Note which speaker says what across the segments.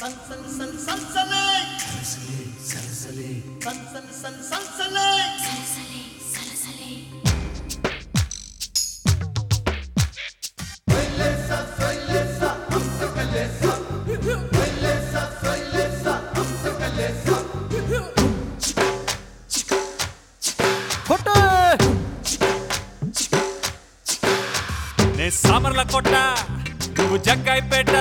Speaker 1: సామర్ల కొట్ట నువ్వు జగ్గాయి పేట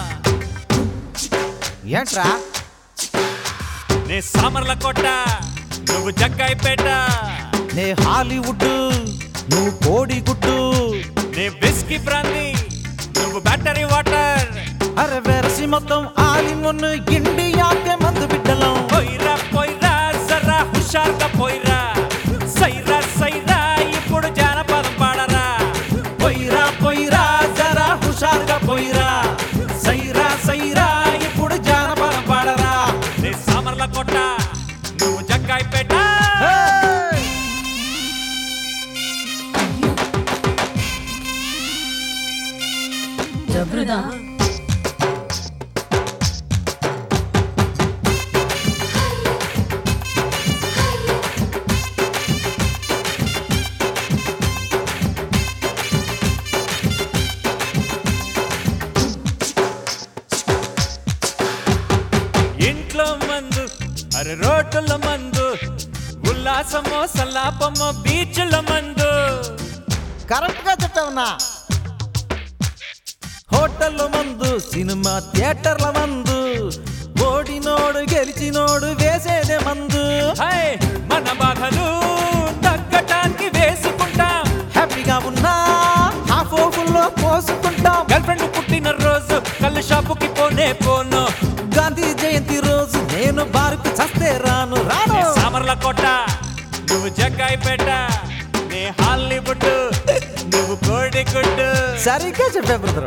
Speaker 2: ఏంట్రా
Speaker 1: నే సామర్ల కొట్ట నువ్వు జగ్గాయి పేట
Speaker 2: నే హాలీవుడ్ నువ్వు కోడిగుడ్డు
Speaker 1: నే విస్కీ బ్రాందీ నువ్వు బ్యాటరీ వాటర్
Speaker 2: అరే వెరసి మొత్తం ఆలింగును ఇండియాకే మందు బిడ్డలం
Speaker 1: పోయిరా పోయిరా జరా హుషారుగా పోయిరా సైరా సైరా ఇప్పుడు జానపదం పాడరా
Speaker 2: పోయిరా పోయిరా జరా హుషారుగా పోయిరా సైరా సైరా ఇప్పుడు జానపదం పాడరా
Speaker 1: నే సామర్ల కొట్ట నువ్వు జగ్గాయి పేట
Speaker 3: జబరుదా
Speaker 1: ఇంట్లో మందు అరే రోడ్ల మందు ఉల్లాసమో సల్లాపమో బీచ్ల మందు
Speaker 2: కరెక్ట్ గా చెప్పావునా హోటల్లో మందు సినిమా థియేటర్ల మందు ఓడినోడు గెలిచినోడు వేసేదే మందు
Speaker 1: హై మన బాధలు తగ్గటానికి వేసుకుంటాం
Speaker 2: హ్యాపీగా ఉన్నా ఆ ఫోకుల్లో పోసుకుంటాం
Speaker 1: గర్ల్ ఫ్రెండ్ పుట్టిన రోజు కళ్ళు షాపుకి పోనే పోను
Speaker 2: గాంధీ జయంతి రోజు నేను బారుకు చస్తే రాను రాను
Speaker 1: సామర్ల కొట్ట నువ్వు జగ్గాయి పేట నే హాలీవుడ్ నువ్వు కోడిగుడ్డు
Speaker 2: సరిగ్గా చెప్పా బ్రదరు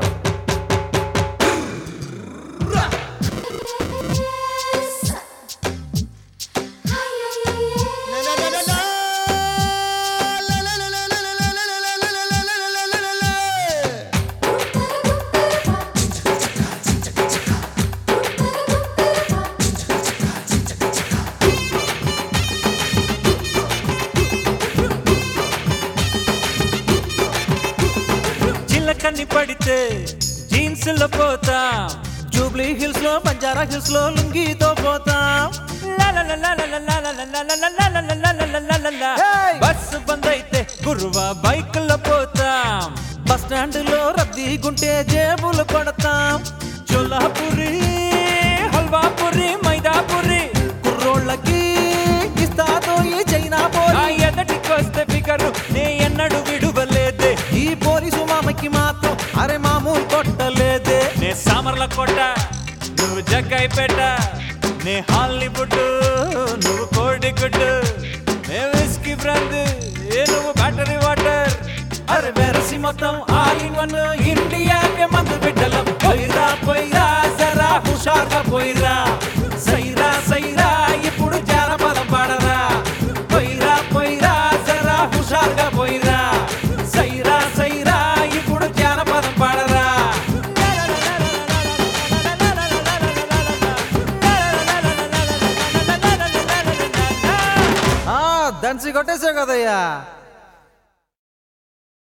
Speaker 1: చిల్లకన్ని పడితే జీన్స్ లో పోతాం
Speaker 2: జూబ్లీ హిల్స్ లో బంజారా హిల్స్ లో లుంగితో పోతాం Hey!
Speaker 1: బస్సు బంద్ అయితే గురువా బైక్ లో పోతాం
Speaker 2: బస్ స్టాండ్ లో రద్దీ గుంటే జేబులు కొడతాం
Speaker 1: చోలాపురి హల్వాపురి మైదాపురి
Speaker 2: కుర్రోళ్ళకి ఇస్తాదో ఈ చైనా
Speaker 1: ఆ
Speaker 2: పోలి
Speaker 1: ఎదటికి వస్తే ఫిగరు నే ఎన్నడు విడువలేదే
Speaker 2: ఈ పోలీసు మామకి మాత్రం అరే మామూలు కొట్టలేదే
Speaker 1: నే సామర్ల కొట్ట నువ్వు జగ్గాయి పేట నే హాలీవుడ్ నువ్వు కోడిగుడ్డు నే విస్కీ బ్రాందీ నువ్వు బ్యాటరీ వాటర్
Speaker 2: అరే వెరసి మొత్తం ఆలింగను ఇండియాకే మందు బిడ్డలం పోయిరా పోయిరా జరా హుషారుగా పోయిరా సైరా సైరా ఇప్పుడు జానపదం పాడరా పోయిరా పోయిరా జరా హుషారుగా పోయిరా సైరా సైరా ఇప్పుడు జానపదం పాడరా దంచి కొట్టేసావు కదయ్యా.